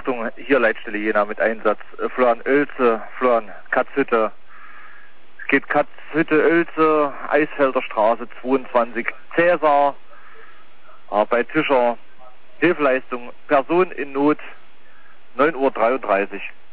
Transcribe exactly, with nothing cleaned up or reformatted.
Achtung, hier Leitstelle Jena mit Einsatz. Äh, Florian Oelze, Florian Katzhütte. Es geht Katzhütte, Oelze, Eisfelder Straße zweiundzwanzig, Cäsar. Äh, bei Tischer, Hilfeleistung, Person in Not, neun Uhr dreiunddreißig.